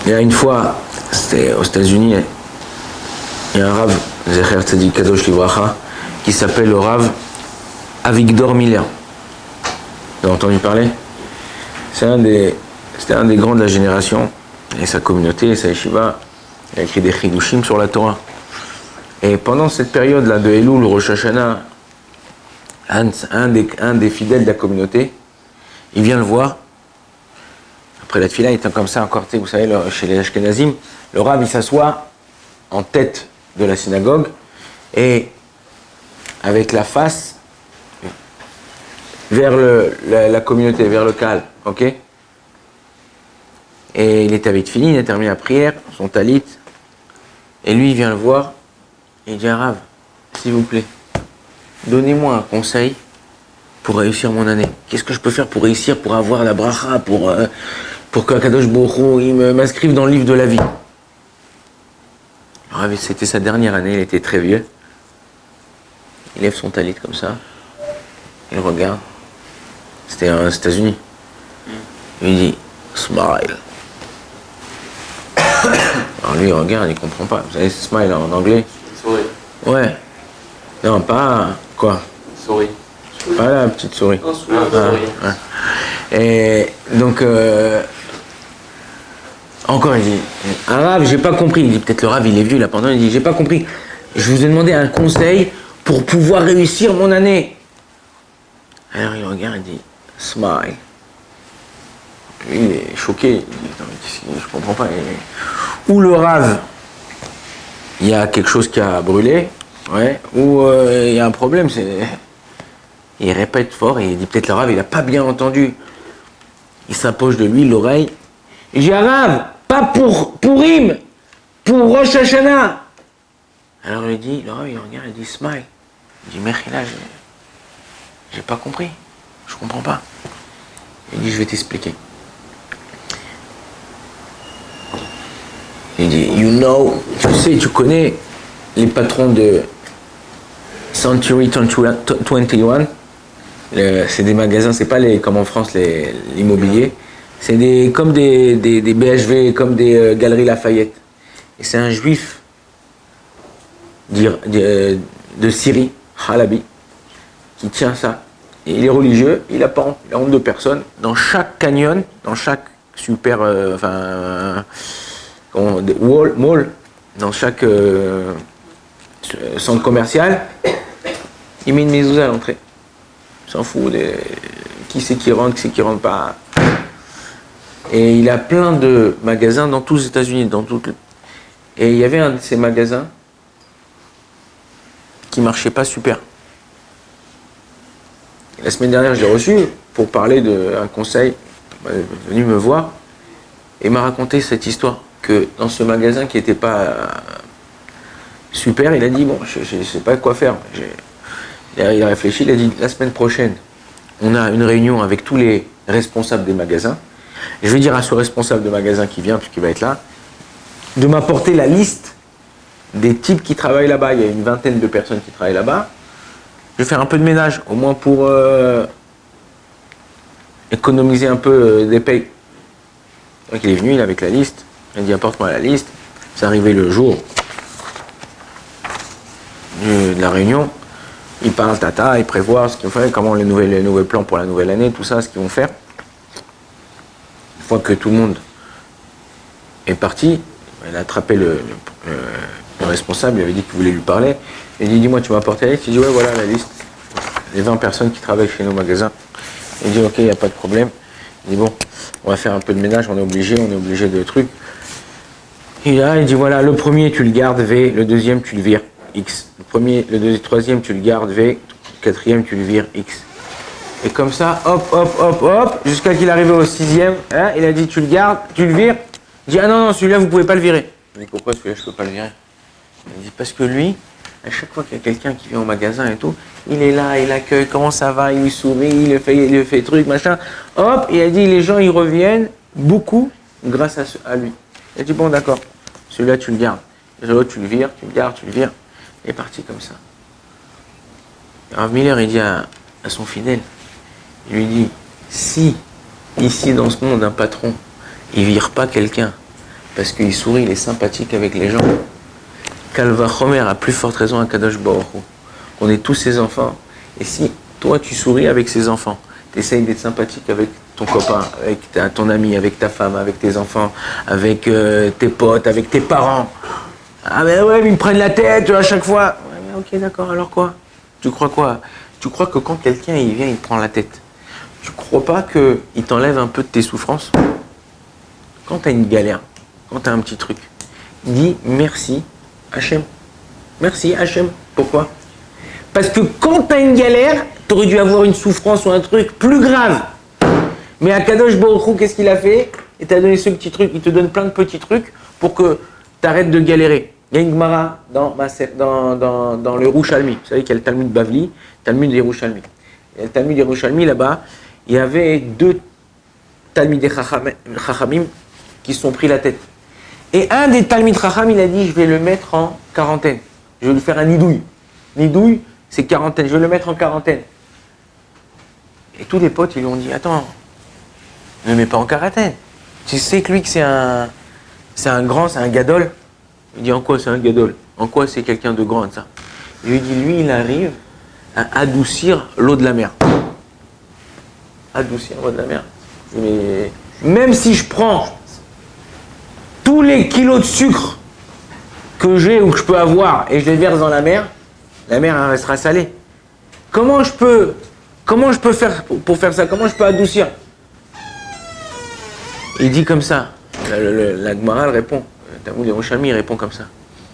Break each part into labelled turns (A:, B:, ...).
A: Il y a une fois, c'était aux États-Unis, il y a un Rav, Zecher Tzadik Kadosh Livracha, qui s'appelle le Rav Avigdor Miller. Vous avez entendu parler? C'était un des grands de la génération, et sa communauté, sa yeshiva, il a écrit des chidushim sur la Torah. Et pendant cette période-là de Elul, Rosh Hashanah, un des fidèles de la communauté, il vient le voir. Après la tefila, il était comme ça encore, vous savez, chez les Ashkenazim, le Rav, il s'assoit en tête de la synagogue, et avec la face vers la communauté, vers le Kahal, ok? Et il était avec fini, il a terminé la prière, son talit, et lui il vient le voir, et il dit: Rav, s'il vous plaît, donnez-moi un conseil pour réussir mon année. Qu'est-ce que je peux faire pour réussir, pour avoir la bracha, pour que Kadosh Baruch Hu m'inscrive dans le livre de la vie? Le Rav, c'était sa dernière année, il était très vieux. Il lève son talit comme ça, il regarde. C'était aux États-Unis. Il dit: smile. Alors lui il regarde, il comprend pas. Vous savez, smile en anglais?
B: Souris.
A: Ouais. Non, pas quoi?
B: Souris.
A: Pas la petite souris.
B: Non, souris.
A: Ouais. Et donc encore il dit: un Rav, j'ai pas compris. Il dit, peut-être le Rav il est vieux là pendant, il dit: j'ai pas compris. Je vous ai demandé un conseil pour pouvoir réussir mon année. Alors il regarde, il dit: smile. Lui, il est choqué, il dit: je comprends pas. Ou le Rav, il y a quelque chose qui a brûlé, ouais, ou il y a un problème, il répète fort, et il dit: peut-être le Rav, il n'a pas bien entendu. Il s'approche de lui, l'oreille. Il dit: Rav, pas pour Purim, pour Rosh Hashanah. Alors il dit, le Rav, il regarde, il dit: smile. Il dit: Mechila, j'ai pas compris, je comprends pas. Il dit: je vais t'expliquer. Il dit: you know, tu connais les patrons de Century 21, c'est des magasins, c'est pas comme en France l'immobilier, c'est comme des BHV, comme des Galeries Lafayette. Et c'est un juif de Syrie, Halabi, qui tient ça. Et il est religieux, il a honte de personne. Dans chaque canyon, dans chaque super, mall, dans chaque centre commercial, il met une mezouza à l'entrée. Il s'en fout de qui c'est qui rentre pas. Et il a plein de magasins dans tous les États-Unis, et il y avait un de ces magasins qui marchait pas super. La semaine dernière, je l'ai reçu pour parler d'un conseil. Il est venu me voir et m'a raconté cette histoire, que dans ce magasin qui n'était pas super, il a dit: bon, je ne sais pas quoi faire. Il a réfléchi, il a dit: la semaine prochaine, on a une réunion avec tous les responsables des magasins. Et je vais dire à ce responsable de magasin qui vient, puisqu'il va être là, de m'apporter la liste des types qui travaillent là-bas. Il y a une vingtaine de personnes qui travaillent là-bas. Je vais faire un peu de ménage, au moins pour économiser un peu des payes. Donc il est venu, il est avec la liste. Il a dit: apporte-moi la liste. C'est arrivé le jour de la réunion. Ils parlent tata, ils prévoient ce qu'ils vont faire, comment les nouveaux plans pour la nouvelle année, tout ça, ce qu'ils vont faire. Une fois que tout le monde est parti, il a attrapé le responsable, il avait dit qu'il voulait lui parler. Il dit: dis-moi, tu m'as apporté la liste? Il dit: ouais, voilà la liste. Les 20 personnes qui travaillent chez nos magasins. Il dit: ok, il n'y a pas de problème. Il dit: bon, on va faire un peu de ménage, on est obligé de trucs. Et là, il dit: voilà, le premier tu le gardes V, le deuxième tu le vires X. Le troisième tu le gardes V, le quatrième tu le vires X. Et comme ça, hop, jusqu'à qu'il arrive au sixième, hein, il a dit: tu le gardes, tu le vires. Il dit: ah non, celui-là vous pouvez pas le virer. Il dit: pourquoi celui-là je peux pas le virer? Il dit: parce que lui, à chaque fois qu'il y a quelqu'un qui vient au magasin et tout, il est là, il accueille, comment ça va, il lui sourit, il lui fait truc, machin. Hop, il a dit: les gens ils reviennent beaucoup grâce à lui. Il a dit: bon, d'accord, celui-là tu le gardes. L'autre tu le vires, tu le gardes, tu le vires. Il est parti comme ça. Rav Miller, il dit à son fidèle, il lui dit: si ici dans ce monde un patron il vire pas quelqu'un parce qu'il sourit, il est sympathique avec les gens. Kalva Chomer a plus forte raison à Kadosh Baruch Hu. On est tous ses enfants. Et si toi tu souris avec ses enfants, tu essayes d'être sympathique avec ton copain, avec ton ami, avec ta femme, avec tes enfants, avec tes potes, avec tes parents. Ah mais ouais, mais ils me prennent la tête à chaque fois. Ouais, mais ok, d'accord, alors quoi? Tu crois quoi? Tu crois que quand quelqu'un il vient, il te prend la tête, tu crois pas qu'il t'enlève un peu de tes souffrances? Quand tu as une galère, quand tu as un petit truc, dis merci Hachem. Merci Hachem. Pourquoi? Parce que quand tu as une galère, tu aurais dû avoir une souffrance ou un truc plus grave. Mais Akadosh Baruch Hu, qu'est-ce qu'il a fait? Il t'a donné ce petit truc, il te donne plein de petits trucs pour que tu arrêtes de galérer. Il y a une Gemara dans le Yerushalmi. Vous savez qu'il y a le Talmud Bavli, le Talmud Yerushalmi. Et le Talmud Yerushalmi, là-bas, il y avait 2 Talmidei Chachamim qui se sont pris la tête. Et un des Talmid Chacham, il a dit, je vais le mettre en quarantaine. Je vais lui faire un nidouille. Nidouille, c'est quarantaine. Je vais le mettre en quarantaine. Et tous les potes, ils lui ont dit, attends, ne le mets pas en quarantaine. Tu sais que lui, que c'est un grand, c'est un gadol. Il dit, en quoi c'est un gadol? En quoi c'est quelqu'un de grand, ça? Il lui dit, lui, il arrive à adoucir l'eau de la mer. Adoucir l'eau de la mer. Mais même si je prends tous les kilos de sucre que j'ai ou que je peux avoir et je les verse dans la mer elle restera salée. Comment je peux faire pour faire ça? Comment je peux adoucir? Il dit comme ça. La Gemara répond. Talmud Yerushalmi répond comme ça.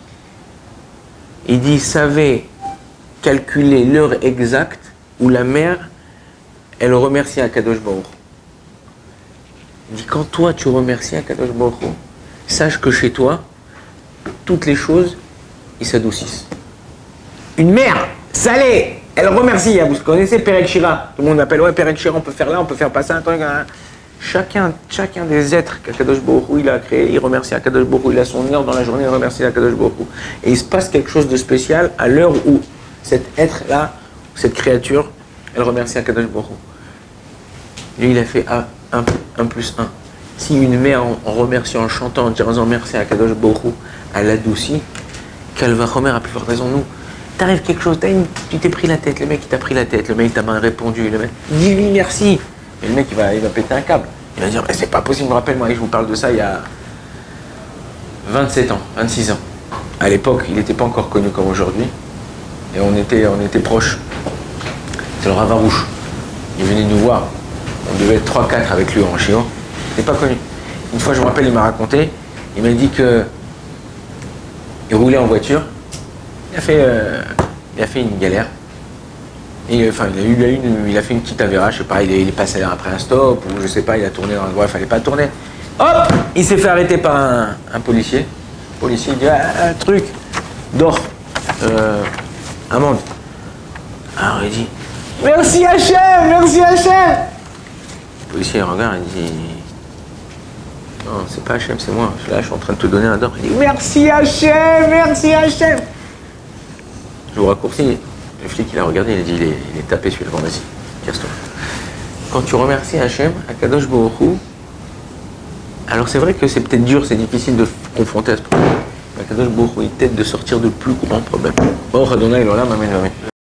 A: Il dit, savez calculer l'heure exacte où la mer, elle remercie Akadosh Baruch Hu. Il dit, quand toi tu remercies Akadosh Baruch Hu, sache que chez toi, toutes les choses, ils s'adoucissent. Une mer salée, elle remercie. Vous connaissez Perek Shira? Tout le monde appelle, ouais, Perek Shira, on peut faire là, on peut faire pas ça. Chacun des êtres qu'Akadosh Baruch Hu il a créé, il remercie Akadosh Baruch Hu. Il a son heure dans la journée, il remercie Akadosh Baruch Hu. Et il se passe quelque chose de spécial à l'heure où cet être-là, cette créature, elle remercie Akadosh Baruch Hu. Lui, il a fait 1 plus 1. Si une mère, en remerciant, en chantant, en disant merci à Akadosh Baruch Hu, elle adoucit, Kalva Chomer a plus forte raison nous. T'arrives quelque chose, tu t'es pris la tête, le mec il t'a pris la tête, le mec t'a mal répondu, le mec, dis-lui merci. Et le mec il va péter un câble. Il va dire, mais c'est pas possible, rappelle-moi, je vous parle de ça il y a 27 ans, 26 ans. À l'époque, il n'était pas encore connu comme aujourd'hui. Et on était proches. C'est le Rav Arouche. Il venait nous voir. On devait être 3-4 avec lui en Chine. Il n'était pas connu. Une fois, je me rappelle, il m'a raconté. Il m'a dit que il roulait en voiture. Il a fait une galère. Il a fait une petite avéra, je sais pas, il est passé après un stop, ou je sais pas, il a tourné dans le droit, il fallait pas tourner. Hop! Il s'est fait arrêter par un policier. Le policier il dit, truc, dors, amende. Alors il dit, merci Hachem, merci Hachem! Le policier il regarde, il dit, non, c'est pas Hachem, c'est moi. Là, je suis en train de te donner un d'or. Il dit, merci Hachem, merci Hachem! Je vous raccourcis. Le flic, il a regardé, il a dit, il est tapé celui-là. Bon, vas-y, casse-toi. Quand tu remercies Hachem, Akadosh Baruch Hu, alors c'est vrai que c'est peut-être dur, c'est difficile de confronter à ce problème. Akadosh Baruch Hu, il t'aide de sortir de plus grands problèmes. Baruch Adonai, Olam, Amen, Amen.